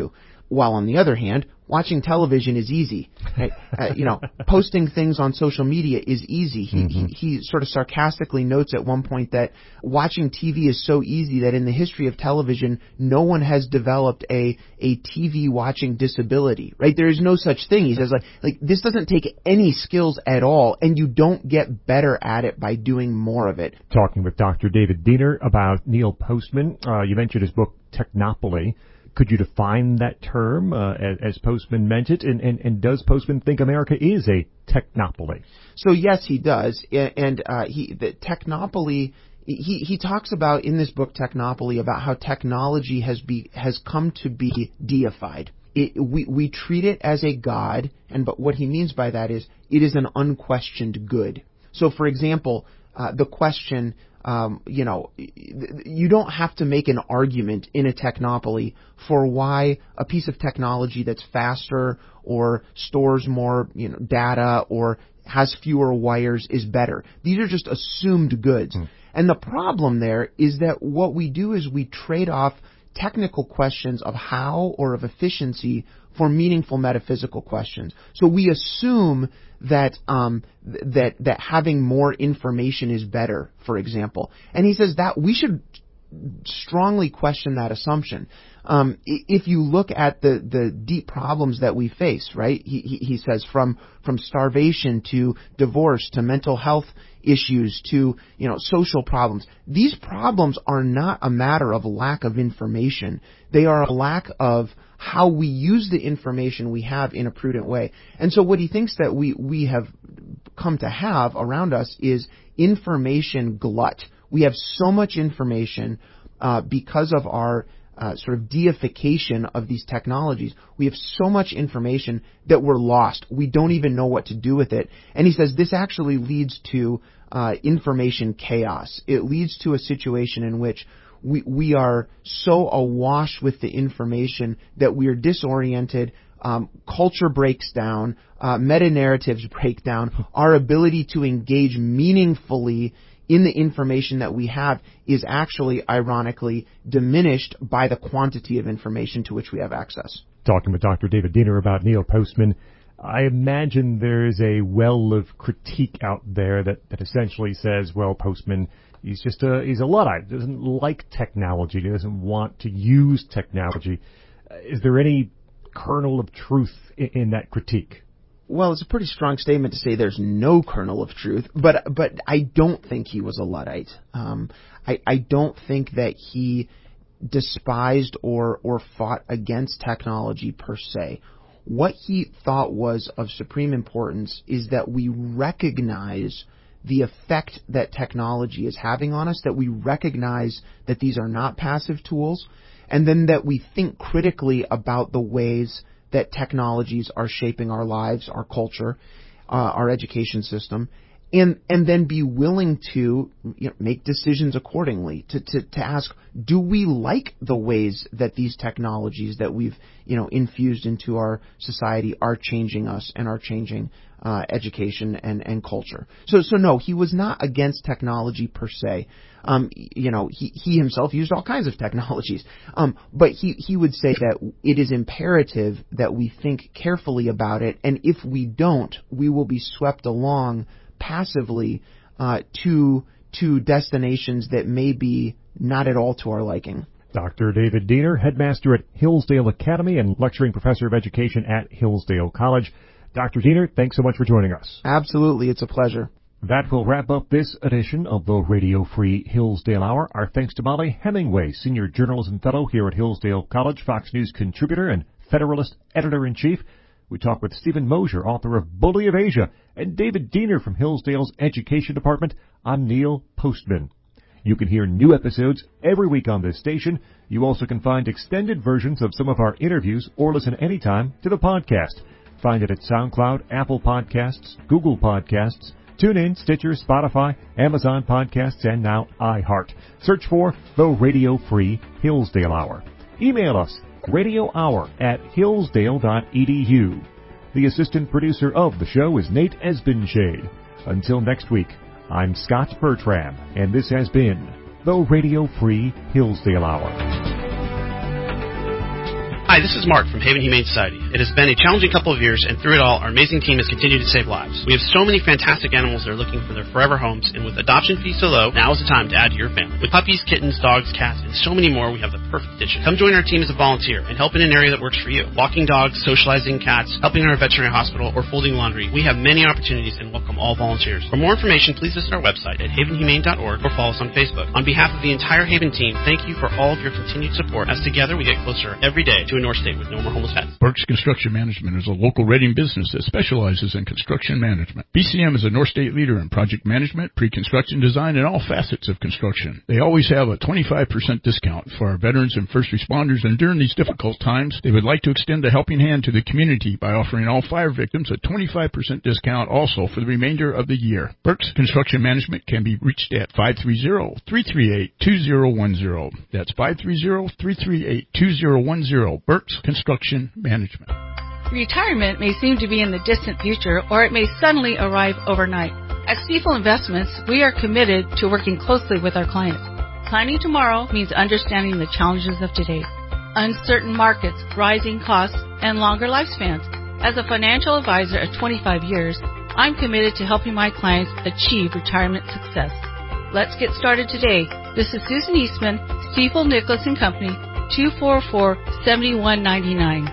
while on the other hand, watching television is easy. Right? uh, you know, posting things on social media is easy. He, mm-hmm. he, he sort of sarcastically notes at one point that watching T V is so easy that in the history of television, no one has developed a a T V watching disability. Right? There is no such thing. He says like like this doesn't take any skills at all, and you don't get better at it by doing more of it. Talking with Doctor David Diener about Neil Postman. Uh, you mentioned his book Technopoly. Could you define that term uh, as, as Postman meant it? And, and, and does Postman think America is a technopoly? So yes, he does. And uh, he the technopoly. He he talks about in this book Technopoly about how technology has be has come to be deified. It, we we treat it as a god, and but what he means by that is it is an unquestioned good. So, for example, uh, the question. Um, you know, you don't have to make an argument in a technopoly for why a piece of technology that's faster or stores more, you know, data or has fewer wires is better. These are just assumed goods. Mm. And the problem there is that what we do is we trade off technical questions of how or of efficiency for meaningful metaphysical questions. So we assume that um, th- that that having more information is better, for example. And he says that we should strongly question that assumption. Um, if you look at the, the deep problems that we face, right? He, he, he says from from starvation to divorce to mental health issues to, you know, social problems. These problems are not a matter of lack of information. They are a lack of how we use the information we have in a prudent way. And so what he thinks that we, we have come to have around us is information glut. We have so much information uh, because of our uh, sort of deification of these technologies. We have so much information that we're lost. We don't even know what to do with it. And he says this actually leads to uh, information chaos. It leads to a situation in which we, we are so awash with the information that we are disoriented. Um, culture breaks down, uh, meta-narratives break down. Our ability to engage meaningfully in the information that we have is actually, ironically, diminished by the quantity of information to which we have access. Talking with Doctor David Diener about Neil Postman, I imagine there's a well of critique out there that, that essentially says, well, Postman, he's just a, he's a Luddite, doesn't like technology, he doesn't want to use technology. Uh, is there any kernel of truth in, in that critique? Well, it's a pretty strong statement to say there's no kernel of truth, but but I don't think he was a Luddite. Um, I, I don't think that he despised or, or fought against technology per se. What he thought was of supreme importance is that we recognize the effect that technology is having on us, that we recognize that these are not passive tools, and then that we think critically about the ways that technologies are shaping our lives, our culture, uh, our education system, and and then be willing to, you know, make decisions accordingly, to, to, to ask, do we like the ways that these technologies that we've, you know, infused into our society are changing us and are changing uh, education and, and culture? So so no, he was not against technology per se. Um, you know, he, he himself used all kinds of technologies. Um, but he, he would say that it is imperative that we think carefully about it, and if we don't, we will be swept along passively uh, to to destinations that may be not at all to our liking. Doctor David Diener, headmaster at Hillsdale Academy and lecturing professor of education at Hillsdale College. Doctor Diener, thanks so much for joining us. Absolutely, it's a pleasure. That will wrap up this edition of the Radio Free Hillsdale Hour. Our thanks to Molly Hemingway, Senior Journalism Fellow here at Hillsdale College, Fox News contributor and Federalist Editor-in-Chief. We talked with Stephen Mosier, author of Bully of Asia, and David Diener from Hillsdale's Education Department on Neil Postman. You can hear new episodes every week on this station. You also can find extended versions of some of our interviews or listen anytime to the podcast. Find it at SoundCloud, Apple Podcasts, Google Podcasts, TuneIn, Stitcher, Spotify, Amazon Podcasts, and now iHeart. Search for the Radio Free Hillsdale Hour. Email us, radio hour at hillsdale dot e d u. The assistant producer of the show is Nate Esbenshade. Until next week, I'm Scott Bertram, and this has been the Radio Free Hillsdale Hour. Hi, this is Mark from Haven Humane Society. It has been a challenging couple of years, and through it all, our amazing team has continued to save lives. We have so many fantastic animals that are looking for their forever homes, and with adoption fees so low, now is the time to add to your family. With puppies, kittens, dogs, cats, and so many more, we have the perfect addition. Come join our team as a volunteer and help in an area that works for you. Walking dogs, socializing cats, helping in our veterinary hospital, or folding laundry. We have many opportunities and welcome all volunteers. For more information, please visit our website at haven humane dot org or follow us on Facebook. On behalf of the entire Haven team, thank you for all of your continued support, as together we get closer every day to a North State with no more homeless pets. Burke's Construction Management is a local Reading business that specializes in construction management. B C M is a North State leader in project management, pre-construction design, and all facets of construction. They always have a twenty-five percent discount for our veterans and first responders, and during these difficult times, they would like to extend a helping hand to the community by offering all fire victims a twenty-five percent discount also for the remainder of the year. Burke's Construction Management can be reached at five three zero, three three eight, two zero one zero. That's five three zero, three three eight, two zero one zero. Burke's Construction Management. Retirement may seem to be in the distant future, or it may suddenly arrive overnight. At Stifel Investments, we are committed to working closely with our clients. Planning tomorrow means understanding the challenges of today. Uncertain markets, rising costs, and longer lifespans. As a financial advisor of twenty-five years, I'm committed to helping my clients achieve retirement success. Let's get started today. This is Susan Eastman, Stifel Nicholas and Company, two four four, seven one nine nine.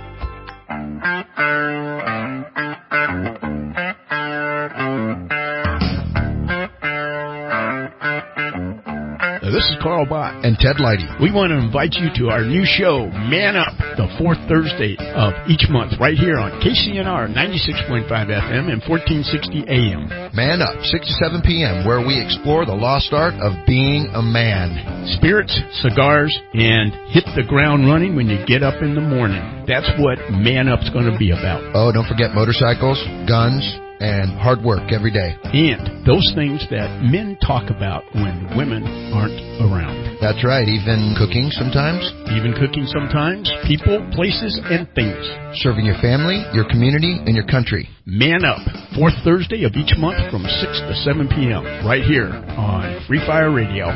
This is Carl Bott and Ted Leidy. We want to invite you to our new show, Man Up, the fourth Thursday of each month, right here on K C N R ninety-six point five F M and fourteen sixty A M. Man Up, six to seven P M, where we explore the lost art of being a man. Spirits, cigars, and hit the ground running when you get up in the morning. That's what Man Up's going to be about. Oh, don't forget motorcycles, guns, and hard work every day. And those things that men talk about when women aren't around. That's right, even cooking sometimes. Even cooking sometimes. People, places, and things. Serving your family, your community, and your country. Man Up, fourth Thursday of each month from six to seven P M right here on Free Fire Radio.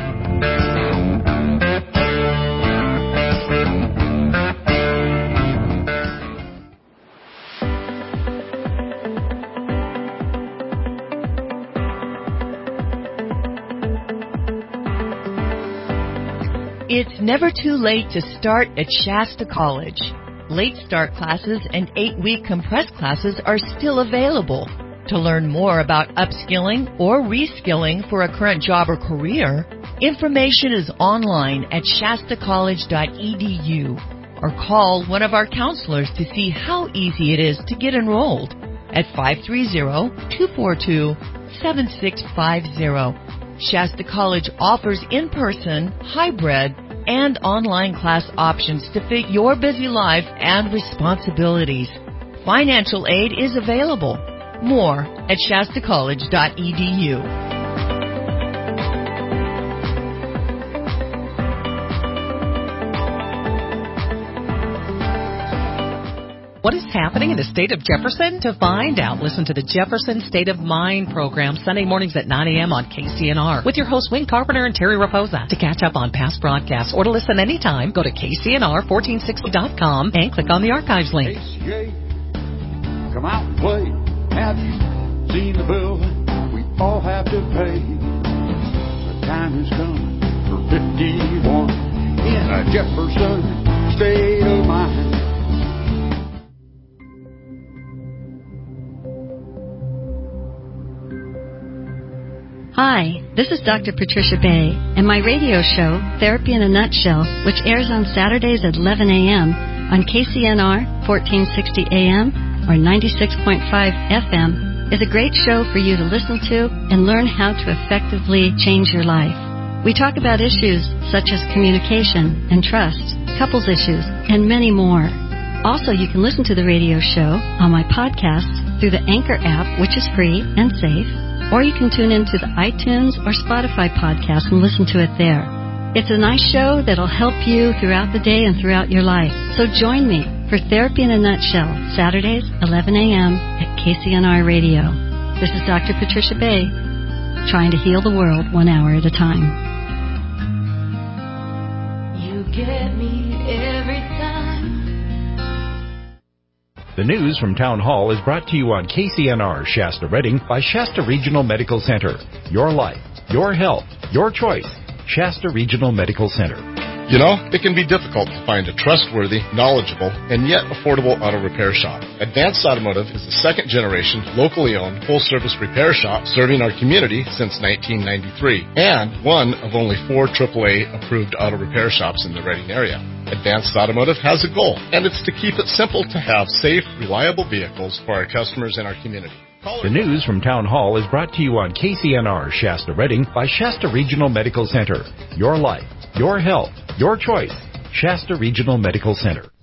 It's never too late to start at Shasta College. Late start classes and eight-week compressed classes are still available. To learn more about upskilling or reskilling for a current job or career, information is online at shasta college dot e d u or call one of our counselors to see how easy it is to get enrolled at five three zero, two four two, seven six five zero. Shasta College offers in-person, hybrid, and online class options to fit your busy life and responsibilities. Financial aid is available. More at shasta college dot e d u. What is happening in the state of Jefferson? To find out, listen to the Jefferson State of Mind program Sunday mornings at nine a.m. on K C N R with your hosts Wayne Carpenter and Terry Raposa. To catch up on past broadcasts or to listen anytime, go to K C N R fourteen sixty dot com and click on the archives link. A C A, come out and play. Have you seen the bill we all have to pay? The time has come for fifty-one in a Jefferson State of Mind. Hi, this is Doctor Patricia Bay, and my radio show, Therapy in a Nutshell, which airs on Saturdays at eleven a.m. on K C N R fourteen sixty A M or ninety-six point five F M, is a great show for you to listen to and learn how to effectively change your life. We talk about issues such as communication and trust, couples issues, and many more. Also, you can listen to the radio show on my podcast through the Anchor app, which is free and safe, or you can tune into the iTunes or Spotify podcast and listen to it there. It's a nice show that'll help you throughout the day and throughout your life. So join me for Therapy in a Nutshell, Saturdays, eleven a.m. at K C N R Radio. This is Doctor Patricia Bay, trying to heal the world one hour at a time. You get me every time The news from Town Hall is brought to you on K C N R Shasta Redding by Shasta Regional Medical Center. Your life, your health, your choice. Shasta Regional Medical Center. You know, it can be difficult to find a trustworthy, knowledgeable, and yet affordable auto repair shop. Advanced Automotive is the second generation, locally owned, full-service repair shop serving our community since nineteen ninety-three, and one of only four triple A approved auto repair shops in the Redding area. Advanced Automotive has a goal, and it's to keep it simple to have safe, reliable vehicles for our customers in our community. The news from Town Hall is brought to you on K C N R Shasta Redding by Shasta Regional Medical Center. Your life, your health, your choice. Shasta Regional Medical Center.